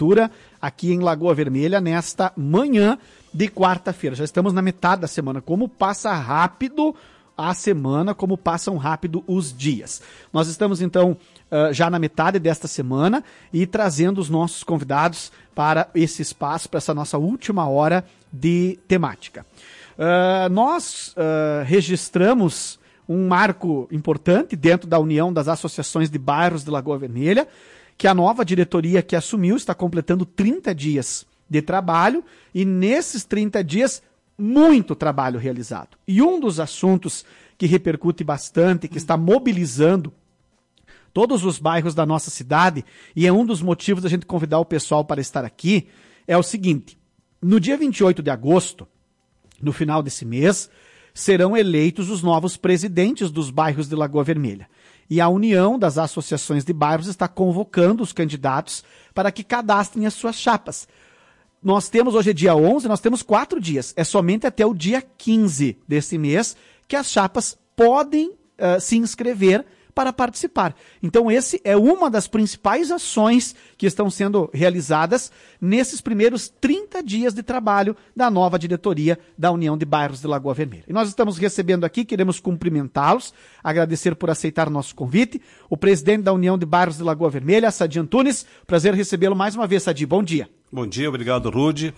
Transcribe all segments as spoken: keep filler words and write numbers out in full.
temperatura aqui em Lagoa Vermelha nesta manhã de quarta-feira. Já estamos na metade da semana. Como passa rápido a semana, como passam rápido os dias. Nós estamos, então, uh, já na metade desta semana e trazendo os nossos convidados para esse espaço, para essa nossa última hora de temática. Uh, nós uh, registramos um marco importante dentro da União das Associações de Bairros de Lagoa Vermelha, que a nova diretoria que assumiu está completando trinta dias de trabalho e nesses trinta dias muito trabalho realizado. E um dos assuntos que repercute bastante, que está mobilizando todos os bairros da nossa cidade, e é um dos motivos da gente convidar o pessoal para estar aqui, é o seguinte: no dia vinte e oito de agosto, no final desse mês, serão eleitos os novos presidentes dos bairros de Lagoa Vermelha. E a União das Associações de Bairros está convocando os candidatos para que cadastrem as suas chapas. Nós temos, hoje é dia onze, nós temos quatro dias. É somente até o dia quinze desse mês que as chapas podem uh, se inscrever para participar. Então, esse é uma das principais ações que estão sendo realizadas nesses primeiros trinta dias de trabalho da nova diretoria da União de Bairros de Lagoa Vermelha. E nós estamos recebendo aqui, queremos cumprimentá-los, agradecer por aceitar o nosso convite, o presidente da União de Bairros de Lagoa Vermelha, Sadi Antunes. Prazer recebê-lo mais uma vez, Sadi. Bom dia. Bom dia, obrigado, Rude.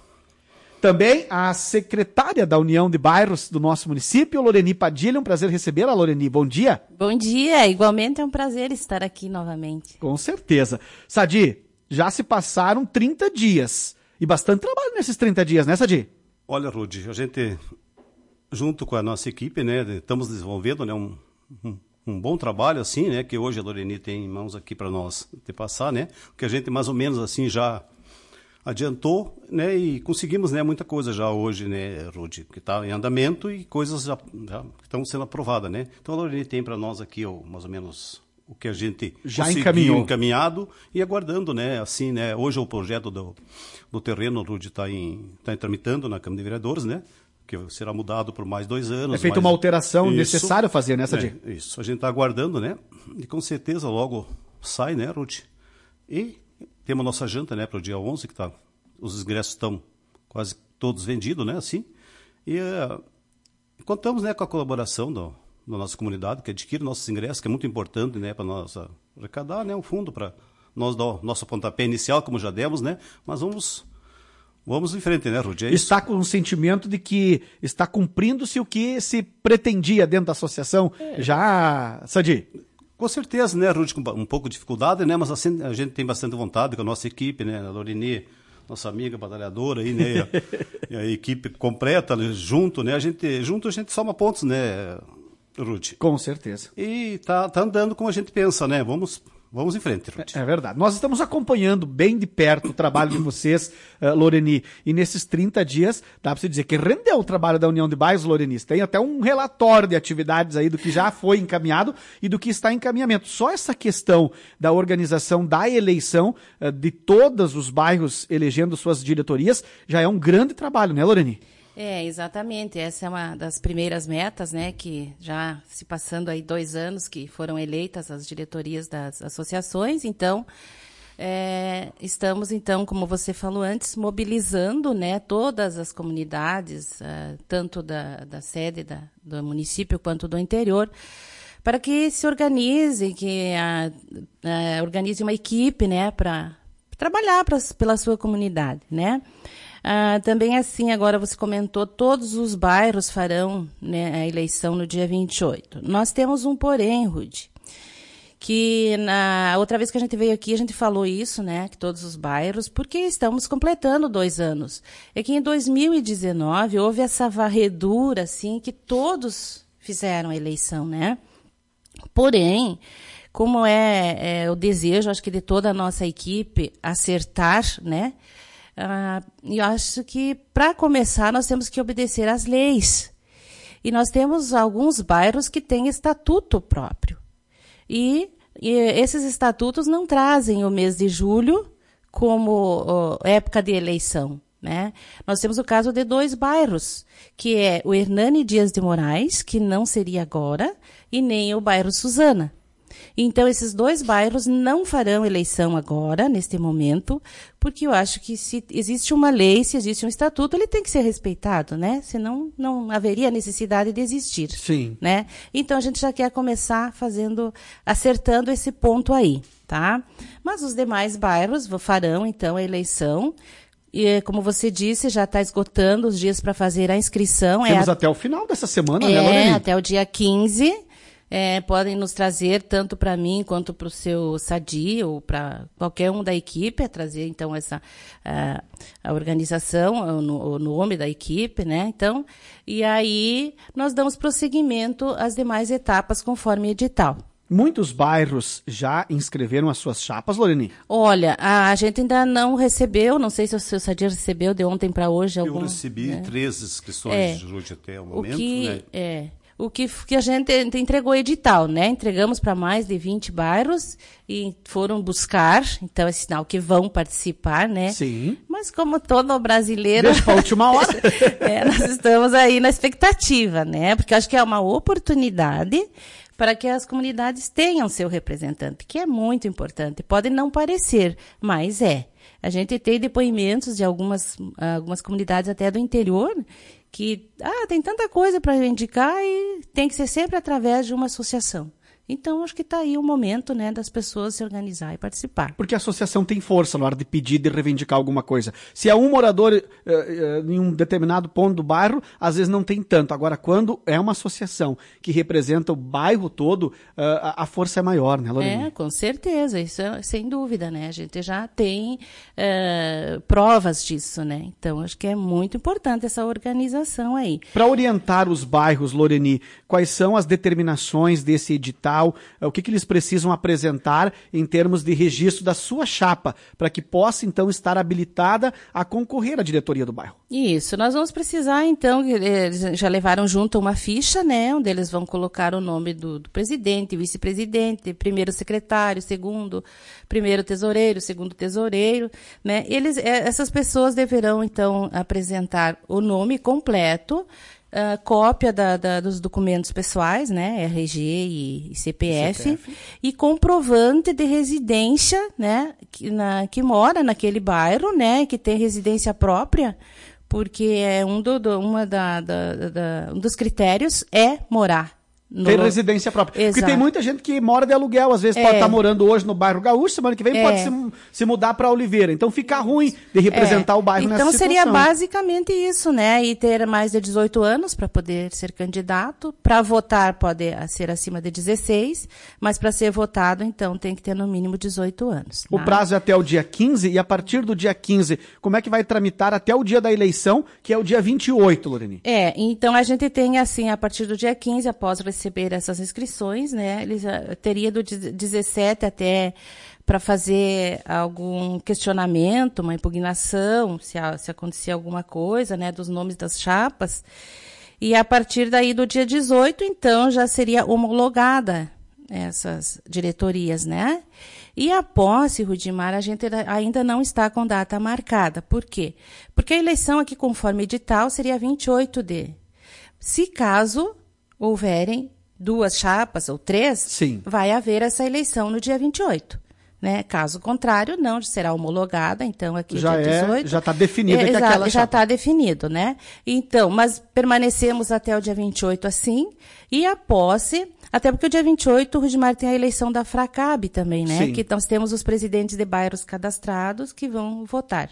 Também a secretária da União de Bairros do nosso município, Loreni Padilha. Um prazer recebê-la, Loreni. Bom dia. Bom dia. Igualmente é um prazer estar aqui novamente. Com certeza. Sadi, já se passaram trinta dias. E bastante trabalho nesses trinta dias, né, Sadi? Olha, Rude, a gente, junto com a nossa equipe, né, estamos desenvolvendo, né, um, um, um bom trabalho, assim, né, que hoje a Loreni tem em mãos aqui para nós te passar, né, que a gente mais ou menos, assim, já adiantou, né, e conseguimos, né, muita coisa já hoje, né, Rude, que está em andamento e coisas já, já estão sendo aprovadas, né. Então a Loreni tem para nós aqui, ó, mais ou menos o que a gente já conseguiu encaminhou. encaminhado e aguardando, né, assim, né, hoje o projeto do, do terreno, Rude, está em, tá tramitando na Câmara de Vereadores, né, que será mudado por mais dois anos. É feita mais... uma alteração isso, necessária fazer, né, Sadi? É, isso, a gente está aguardando, né, e com certeza logo sai, né, Rude, e temos a nossa janta, né, para o dia onze, que tá, os ingressos estão quase todos vendidos, né, assim, e uh, contamos, né, com a colaboração do, da nossa comunidade, que adquire nossos ingressos, que é muito importante, né, para nós uh, arrecadar, né, um fundo para nós dar o nosso pontapé inicial, como já demos, né, mas vamos, vamos em frente, né, Rudy? É está com o sentimento de que está cumprindo-se o que se pretendia dentro da associação, é. já, Sadi? Com certeza, né, Rudy, com um pouco de dificuldade, né, mas assim, a gente tem bastante vontade com a nossa equipe, né, a Loreni, nossa amiga batalhadora aí, né, e a, e a equipe completa, né, junto, né, a gente, junto a gente soma pontos, né, Rudy? Com certeza. E tá, tá andando como a gente pensa, né, vamos... Vamos em frente, Ruth. É, é verdade. Nós estamos acompanhando bem de perto o trabalho de vocês, uh, Loreni. E nesses trinta dias, dá para você dizer que rendeu o trabalho da União de Bairros, Loreni. Tem até um relatório de atividades aí do que já foi encaminhado e do que está em encaminhamento. Só essa questão da organização da eleição uh, de todos os bairros elegendo suas diretorias já é um grande trabalho, né, Loreni? É, exatamente. Essa é uma das primeiras metas, né, que já se passando aí dois anos que foram eleitas as diretorias das associações. Então, é, estamos, então, como você falou antes, mobilizando, né, todas as comunidades, uh, tanto da, da sede da, do município quanto do interior, para que se organize, que a, a, organize uma equipe, né, para trabalhar pra, pela sua comunidade, né. Ah, também assim, agora você comentou, todos os bairros farão, né, a eleição no dia vinte e oito. Nós temos um porém, Rude, que na outra vez que a gente veio aqui, a gente falou isso, né, que todos os bairros, porque estamos completando dois anos. É que em dois mil e dezenove houve essa varredura, assim, que todos fizeram a eleição, né? Porém, como é, é o desejo, acho que de toda a nossa equipe, acertar, né, Uh, eu acho que, para começar, nós temos que obedecer às leis. E nós temos alguns bairros que têm estatuto próprio. E, e esses estatutos não trazem o mês de julho como uh, época de eleição, né? Nós temos o caso de dois bairros, que é o Hernani Dias de Moraes, que não seria agora, e nem o bairro Suzana. Então, esses dois bairros não farão eleição agora, neste momento, porque eu acho que se existe uma lei, se existe um estatuto, ele tem que ser respeitado, né? Senão não haveria necessidade de existir. Sim. Né? Então, a gente já quer começar fazendo, acertando esse ponto aí, tá? Mas os demais bairros farão, então, a eleição. E, como você disse, já está esgotando os dias para fazer a inscrição. Temos é a... até o final dessa semana, é, né, Loreni? Até o dia quinze. É, podem nos trazer, tanto para mim quanto para o seu Sadi, ou para qualquer um da equipe, a trazer, então, essa, a, a organização, o, o nome da equipe, né? Então, e aí nós damos prosseguimento às demais etapas conforme edital. Muitos bairros já inscreveram as suas chapas, Loreni? Olha, a, a gente ainda não recebeu, não sei se o seu Sadir recebeu de ontem para hoje. Eu algum, recebi né? três inscrições é, de hoje até o momento. O que, né? é, o que, que a gente entregou edital, né? Entregamos para mais de vinte bairros e foram buscar, então é sinal que vão participar, né? Sim. Mas como todo brasileiro... Deixa para a última hora. é, nós estamos aí na expectativa, né? Porque acho que é uma oportunidade para que as comunidades tenham seu representante, que é muito importante. Pode não parecer, mas é. A gente tem depoimentos de algumas, algumas comunidades até do interior que ah, tem tanta coisa para indicar e tem que ser sempre através de uma associação. Então, acho que está aí o momento, né, das pessoas se organizar e participar. Porque a associação tem força na hora de pedir, de reivindicar alguma coisa. Se é um morador eh, eh, em um determinado ponto do bairro, às vezes não tem tanto. Agora, quando é uma associação que representa o bairro todo, eh, a, a força é maior, né, Lorena? É, com certeza, isso é, sem dúvida, né? A gente já tem eh, provas disso, né? Então, acho que é muito importante essa organização aí. Para orientar os bairros, Loreni, quais são as determinações desse edital? O que, que eles precisam apresentar em termos de registro da sua chapa, para que possa, então, estar habilitada a concorrer à diretoria do bairro? Isso, nós vamos precisar, então, eles já levaram junto uma ficha, né, onde eles vão colocar o nome do, do presidente, vice-presidente, primeiro secretário, segundo, primeiro tesoureiro, segundo tesoureiro, né, eles, essas pessoas deverão, então, apresentar o nome completo, Uh, cópia da, da, dos documentos pessoais, né, R G e, e C P F, C P F, e comprovante de residência, né, que, na, que mora naquele bairro, né, que tem residência própria, porque é um, do, do, uma da, da, da, um dos critérios é morar. No... Ter residência própria. Exato. Porque tem muita gente que mora de aluguel, às vezes é. pode estar morando hoje no bairro Gaúcho, semana que vem é. pode se, se mudar para Oliveira. Então fica ruim de representar é. o bairro então, nessa situação. Então seria basicamente isso, né? E ter mais de dezoito anos para poder ser candidato. Para votar pode ser acima de dezesseis, mas para ser votado, então, tem que ter no mínimo dezoito anos. O tá? prazo é até o dia quinze, e a partir do dia quinze, como é que vai tramitar até o dia da eleição, que é o dia vinte e oito, Loreni? É, então a gente tem assim, a partir do dia quinze, após receber essas inscrições, né, eles uh, teria do dezessete até para fazer algum questionamento, uma impugnação, se, a, se acontecer alguma coisa, né, dos nomes das chapas. E a partir daí do dia dezoito, então, já seria homologada essas diretorias, né? E a posse, Rudimar, a gente ainda não está com data marcada. Por quê? Porque a eleição aqui, conforme edital, seria vinte e oito de. Se caso houverem duas chapas ou três, Sim. vai haver essa eleição no dia vinte e oito. Né? Caso contrário, não, será homologada, então aqui já dia dezoito. É, já está definido é, que exa- aquela Já chapa. está definido, né? Então, mas permanecemos até o dia vinte e oito assim, e a posse, até porque o dia vinte e oito, o Rudimar tem a eleição da Fracab também, né? Sim. Que nós temos os presidentes de bairros cadastrados que vão votar.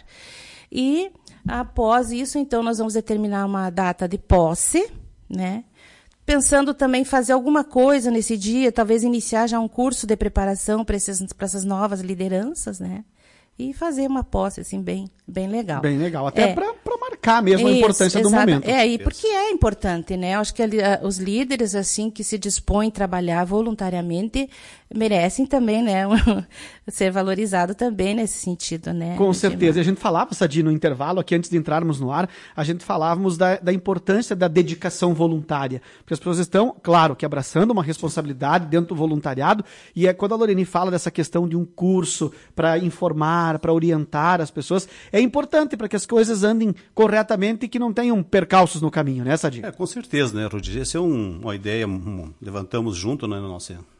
E após isso, então, nós vamos determinar uma data de posse, né? Pensando também em fazer alguma coisa nesse dia, talvez iniciar já um curso de preparação para essas novas lideranças, né? E fazer uma posse, assim, bem, bem legal. Bem legal, até é. para marcar mesmo a Isso, importância do exato. momento. É, e porque é importante, né? Eu acho que ali, os líderes, assim, que se dispõem a trabalhar voluntariamente, merecem também, né, ser valorizado também nesse sentido, né? Com certeza. E a gente falava, Sadi, no intervalo, aqui antes de entrarmos no ar, a gente falávamos da, da importância da dedicação voluntária. Porque as pessoas estão, claro, que abraçando uma responsabilidade dentro do voluntariado, e é quando a Loreni fala dessa questão de um curso para informar, para orientar as pessoas, é importante para que as coisas andem corretamente e que não tenham percalços no caminho, né, Sadi? É, com certeza, né, Rudi? Essa é um, uma ideia, um, levantamos junto, né, na nossa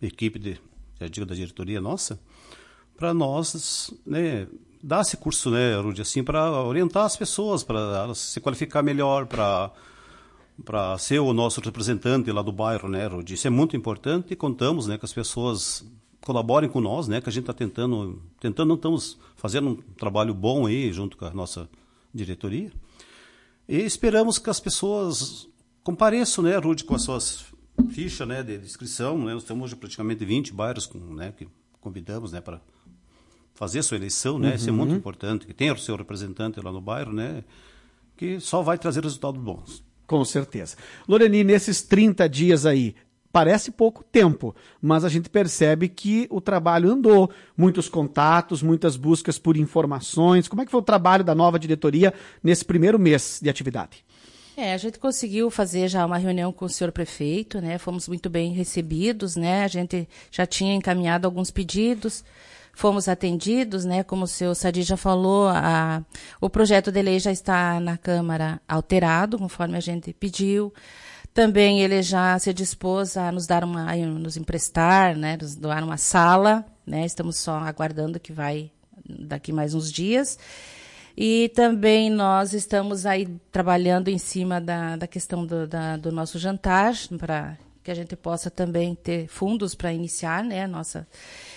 equipe de, já digo, da diretoria nossa, para nós, né, dar esse curso, né, Rudy, assim, para orientar as pessoas, para elas se qualificar melhor, para para ser o nosso representante lá do bairro, né, Rudy? Isso é muito importante e contamos, né, que as pessoas colaborem com nós, né, que a gente está tentando, tentando, não estamos fazendo um trabalho bom aí junto com a nossa diretoria. E esperamos que as pessoas compareçam, né, Rudy, com as suas fichas, né, de inscrição, né? Nós temos hoje praticamente vinte bairros, com, né, que convidamos, né, para fazer a sua eleição, né? Uhum. Isso é muito importante, que tenha o seu representante lá no bairro, né, que só vai trazer resultados bons. Com certeza. Loreni, nesses trinta dias aí, parece pouco tempo, mas a gente percebe que o trabalho andou, muitos contatos, muitas buscas por informações. Como é que foi o trabalho da nova diretoria nesse primeiro mês de atividade? É, a gente conseguiu fazer já uma reunião com o senhor prefeito, né? Fomos muito bem recebidos, né? A gente já tinha encaminhado alguns pedidos, fomos atendidos, né? Como o senhor Sadi já falou, a, o projeto de lei já está na Câmara alterado, conforme a gente pediu. Também ele já se dispôs a nos dar uma, a nos emprestar, né? Nos doar uma sala, né? Estamos só aguardando que vai daqui mais uns dias. E também nós estamos aí trabalhando em cima da, da questão do, da, do nosso jantar, para que a gente possa também ter fundos para iniciar, né, nossa...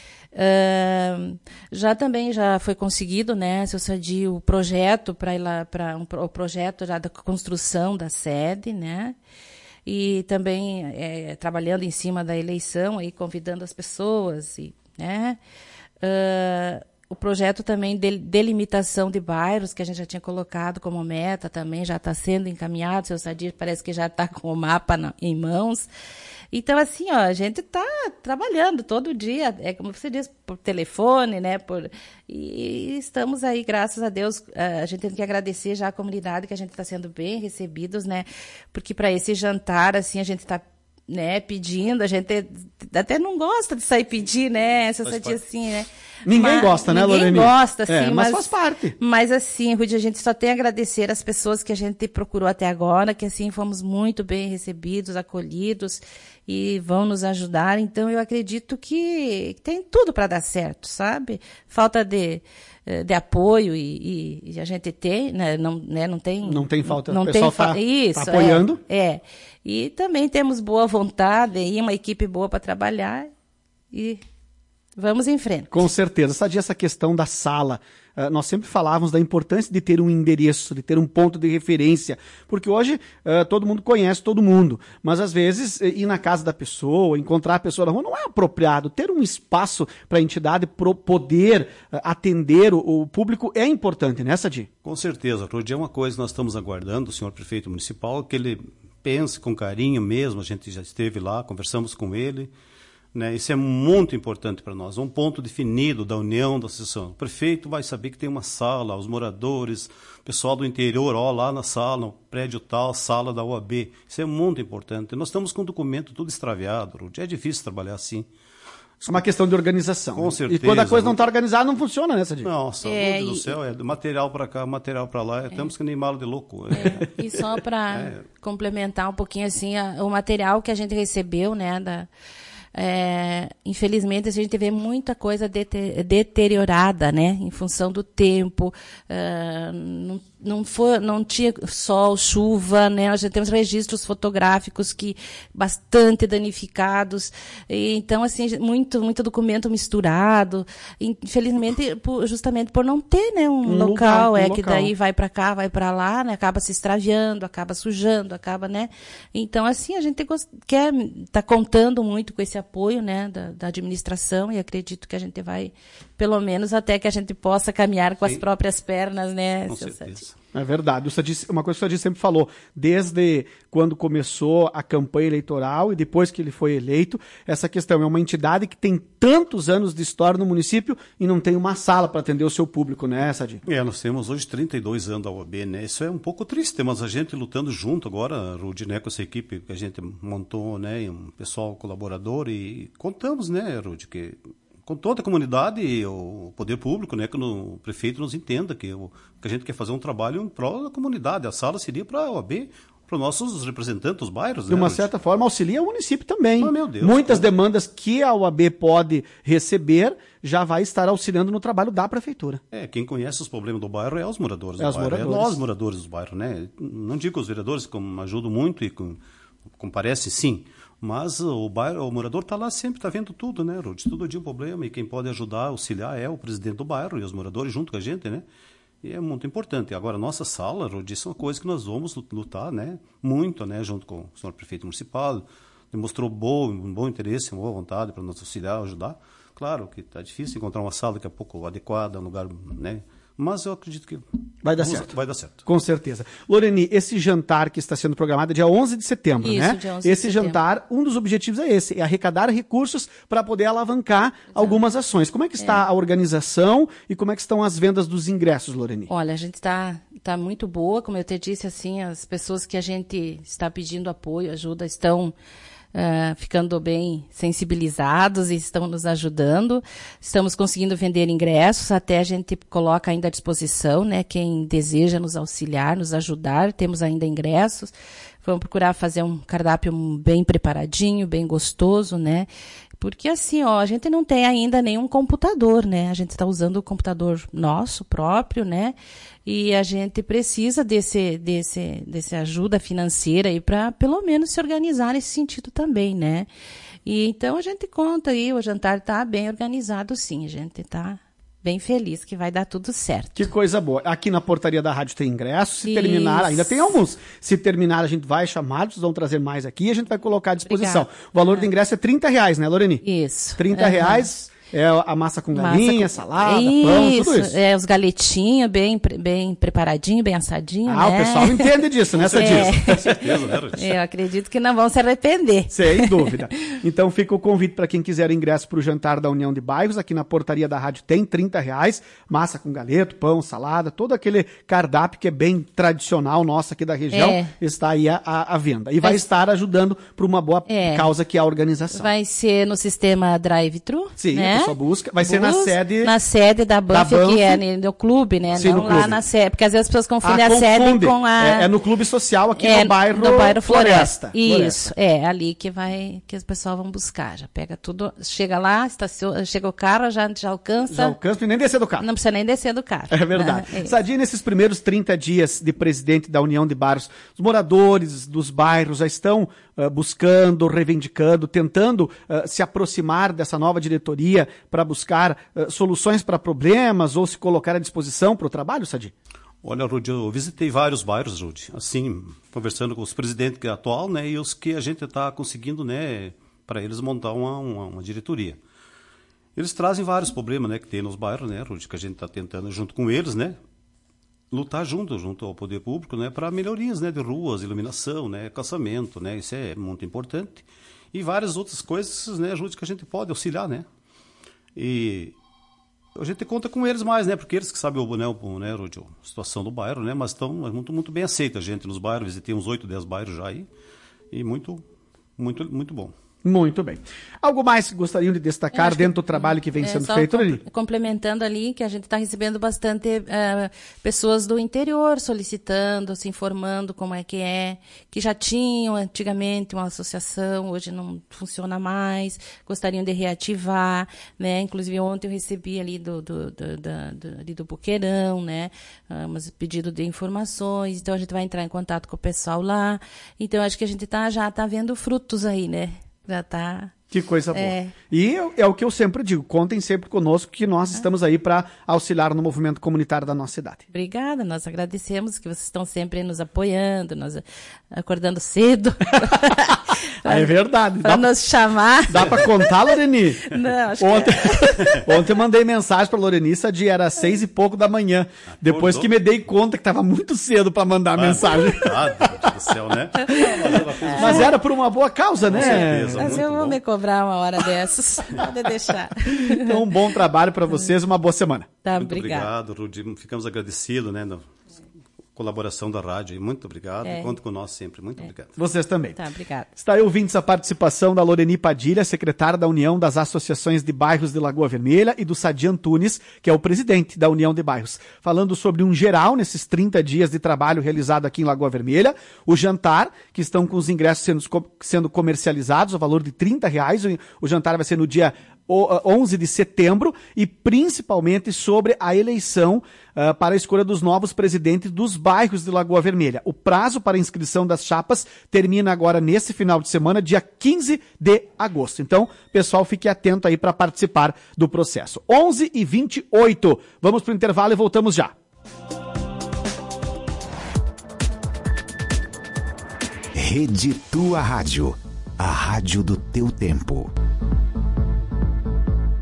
Uh, já também já foi conseguido, né, seu Sadi, o projeto para ir lá para um, o projeto já da construção da sede, né, e também é, trabalhando em cima da eleição aí convidando as pessoas, e, né, uh, o projeto também de delimitação de bairros que a gente já tinha colocado como meta também já está sendo encaminhado, seu Sadi parece que já está com o mapa na, em mãos. Então, assim, ó, a gente está trabalhando todo dia, é como você diz, por telefone, né? Por, e estamos aí, graças a Deus, a gente tem que agradecer já a comunidade que a gente está sendo bem recebidos, né? Porque para esse jantar, assim, a gente está, né, pedindo, a gente até não gosta de sair pedir, né? Essa dia assim, né? Ninguém mas, gosta, né, Loreni? Loreni? Ninguém gosta, assim, é, mas, mas faz parte. Mas assim, Rudy, a gente só tem a agradecer às pessoas que a gente procurou até agora, que assim, fomos muito bem recebidos, acolhidos e vão nos ajudar. Então, eu acredito que tem tudo para dar certo, sabe? Falta de... de apoio e, e, e a gente tem, né, não, né, não tem... Não tem falta, não o pessoal está tá apoiando. É, é, e também temos boa vontade e uma equipe boa para trabalhar e vamos em frente. Com certeza. Sadia, essa questão da sala, uh, nós sempre falávamos da importância de ter um endereço, de ter um ponto de referência, porque hoje uh, todo mundo conhece todo mundo, mas às vezes ir na casa da pessoa, encontrar a pessoa na rua não é apropriado. Ter um espaço para a entidade pro poder uh, atender o, o público é importante, né, Sadia? Com certeza, Rudy, é uma coisa que nós estamos aguardando, o senhor prefeito municipal, que ele pense com carinho mesmo, a gente já esteve lá, conversamos com ele, né? Isso é muito importante para nós, um ponto definido da união da associação. O prefeito vai saber que tem uma sala, os moradores, o pessoal do interior, ó, lá na sala, no prédio tal, sala da O A B. Isso é muito importante. Nós estamos com o documento tudo extraviado, Rudy. É difícil trabalhar assim. É uma questão de organização. Com certeza. E quando a coisa não está organizada, não funciona, né, Sadia? Nossa, é, Deus e, do céu, é material para cá, material para lá, é. Temos que nem mala de louco. É. E só para é. complementar um pouquinho, assim, a, o material que a gente recebeu, né, da... É, infelizmente a gente vê muita coisa dete- deteriorada, né, em função do tempo, uh, não, não, foi, não tinha sol, chuva, né, nós já temos registros fotográficos que bastante danificados, e, então assim, muito, muito documento misturado, infelizmente por, justamente por não ter, né, um, um local, lugar, um é, local. Que daí vai para cá, vai para lá, né, acaba se extraviando, acaba sujando, acaba, né, então assim, a gente gost- quer, tá contando muito com esse apoio, né, da, da administração, e acredito que a gente vai, pelo menos até que a gente possa caminhar com Sim. as próprias pernas, né, com seu certeza. Sadi? É verdade. O Sadi, uma coisa que o Sadi sempre falou, desde quando começou a campanha eleitoral e depois que ele foi eleito, essa questão é uma entidade que tem tantos anos de história no município e não tem uma sala para atender o seu público, né, Sadi? É, nós temos hoje trinta e dois anos da O A B, né? Isso é um pouco triste, mas a gente lutando junto agora, Rudy, né, com essa equipe que a gente montou, né, um pessoal colaborador, e contamos, né, Rudy, que com toda a comunidade e o poder público, né, que o prefeito nos entenda que, o, que a gente quer fazer um trabalho em prol da comunidade. A sala seria para a O A B, para os nossos representantes dos bairros. De uma né, certa forma, auxilia o município também. Ah, meu Deus, Muitas como? demandas que a O A B pode receber já vai estar auxiliando no trabalho da prefeitura. É, quem conhece os problemas do bairro é os moradores É do os bairro, moradores. é nós moradores do bairro, né? Não digo que os vereadores como ajudam muito e com, comparecem, sim, mas o bairro, o morador está lá sempre, está vendo tudo, né, Ruth? Todo dia um problema e quem pode ajudar, auxiliar é o presidente do bairro e os moradores junto com a gente, né? E é muito importante. Agora, a nossa sala, Ruth, isso é uma coisa que nós vamos lutar, né? Muito, né? Junto com o senhor prefeito municipal, demonstrou bom, um bom interesse, uma boa vontade para nos auxiliar, ajudar. Claro que está difícil encontrar uma sala daqui a pouco adequada, um lugar, né? Mas eu acredito que Vai dar vamos, certo. Vai dar certo. Com certeza. Loreni, esse jantar que está sendo programado é dia onze de setembro, Isso, né? dia onze de Esse setembro. jantar, um dos objetivos é esse, é arrecadar recursos para poder alavancar algumas ações. Como é que está a organização e como é que estão as vendas dos ingressos, Loreni? Olha, a gente está tá muito boa, como eu te disse, assim, as pessoas que a gente está pedindo apoio, ajuda, estão uh, ficando bem sensibilizados e estão nos ajudando. Estamos conseguindo vender ingressos, até a gente coloca ainda à disposição, né? Quem deseja nos auxiliar, nos ajudar, temos ainda ingressos. Vamos procurar fazer um cardápio bem preparadinho, bem gostoso, né? Porque assim, ó, a gente não tem ainda nenhum computador, né? A gente está usando o computador nosso próprio, né? E a gente precisa desse, desse, desse ajuda financeira aí para pelo menos se organizar nesse sentido também, né? E então a gente conta aí, o jantar está bem organizado, sim. A gente está bem feliz que vai dar tudo certo. Que coisa boa. Aqui na portaria da rádio tem ingressos. Se Isso. terminar, ainda tem alguns. Se terminar, a gente vai chamar, vocês vão trazer mais aqui e a gente vai colocar à disposição. Obrigada. O valor do ingresso é trinta reais, né, Loreni? Isso. trinta Aham. reais é a massa com Massa galinha, com- salada, pão, tudo isso. É, os galetinhos bem, pre- bem preparadinho, bem assadinho, Ah, né? o pessoal entende disso, né, Sadia? É. Com certeza, né, Ruth? Eu acredito que não vão se arrepender. Sem dúvida. Então fica o convite para quem quiser ingresso para o jantar da União de Bairros. Aqui na portaria da rádio tem trinta reais, massa com galeto, pão, salada, todo aquele cardápio que é bem tradicional nosso aqui da região, É. está aí à, à- à venda. E vai Vai- estar ajudando para uma boa É. causa que é a organização. Vai ser no sistema drive-thru, Sim, né? a pessoa busca. Vai ser na Bus- sede... Na sede da Banff, Banff. que é no clube, né? Sim, não no lá clube. na sede, porque às vezes as pessoas confundem Ah, a sede confunde. com a... É, é no clube social aqui É, no bairro, no bairro Floresta. Floresta. Isso, Floresta. é ali que vai, que os pessoal vão buscar. Já pega tudo, chega lá, estaciona, chega o carro, já, já alcança. Já alcança e nem descer do carro. Não precisa nem descer do carro. É verdade. né? É isso. Sadia, nesses primeiros trinta dias de presidente da União de Bairros, os moradores dos bairros já estão uh, buscando, reivindicando, tentando uh, se aproximar dessa nova diretoria para buscar uh, soluções para problemas ou se colocar à disposição para o trabalho, Sadia? Olha, Rudy, eu visitei vários bairros, Rudy, assim, conversando com os presidentes que é atual, né, e os que a gente está conseguindo, né, para eles montar uma, uma, uma diretoria. Eles trazem vários problemas, né, que tem nos bairros, né, Rudy, que a gente está tentando, junto com eles, né, lutar junto, junto ao poder público, né, para melhorias, né, de ruas, iluminação, né, calçamento, né, isso é muito importante. E várias outras coisas, né, Rudy, que a gente pode auxiliar, né. E a gente conta com eles mais, né? Porque eles que sabem o, né, o, né, Rudy, a situação do bairro, né? Mas estão muito, muito bem aceita a gente nos bairros. Visitei uns oito, dez bairros já aí. E muito, muito, muito bom. Muito bem. Algo mais que gostariam de destacar acho que- dentro do trabalho que vem É, sendo só feito com- ali? Complementando ali, que a gente está recebendo bastante eh, pessoas do interior solicitando, se informando como é que é, que já tinham antigamente uma associação, hoje não funciona mais, gostariam de reativar, né? Inclusive ontem eu recebi ali do, do, do, da- do, ali do Boqueirão, né? Ah, mas pedido de informações, então a gente vai entrar em contato com o pessoal lá. Então acho que a gente tá, já está vendo frutos aí, né? Já está. Que coisa boa. É. E eu- é o que eu sempre digo, contem sempre conosco que nós estamos aí para auxiliar no movimento comunitário da nossa cidade. Obrigada, nós agradecemos que vocês estão sempre nos apoiando, nós acordando cedo. Ah, é verdade. Para Dá, nos chamar. dá para contar, Loreni? Não, acho Ontem, ontem eu mandei mensagem para Loreniça de era seis e pouco da manhã. Depois Acordou? que me dei conta que estava muito cedo para mandar a mensagem. Ah, Deus do céu, né? Mas ela fez Mas era por uma boa causa, né? certeza. Mas muito eu vou bom. me cobrar uma hora dessas. Pode deixar. Então, um bom trabalho para vocês, uma boa semana. Tá, Muito obrigada. obrigado, Rudy. Ficamos agradecidos, né? no- colaboração da rádio. E muito obrigado. É. E conta com nós sempre. Muito é. obrigado. Vocês também. Tá, obrigada. Está aí, ouvintes, a participação da Loreni Padilha, secretária da União das Associações de Bairros de Lagoa Vermelha, e do Sadi Antunes, que é o presidente da União de Bairros, falando sobre um geral nesses trinta dias de trabalho realizado aqui em Lagoa Vermelha, o jantar, que estão com os ingressos sendo, sendo comercializados, o valor de trinta reais, o jantar vai ser no dia onze de setembro, e principalmente sobre a eleição uh, para a escolha dos novos presidentes dos bairros de Lagoa Vermelha. O prazo para a inscrição das chapas termina agora nesse final de semana, dia quinze de agosto. Então, pessoal, fique atento aí para participar do processo. onze e vinte e oito. Vamos para o intervalo e voltamos já. Rede Tua Rádio, a rádio do teu tempo.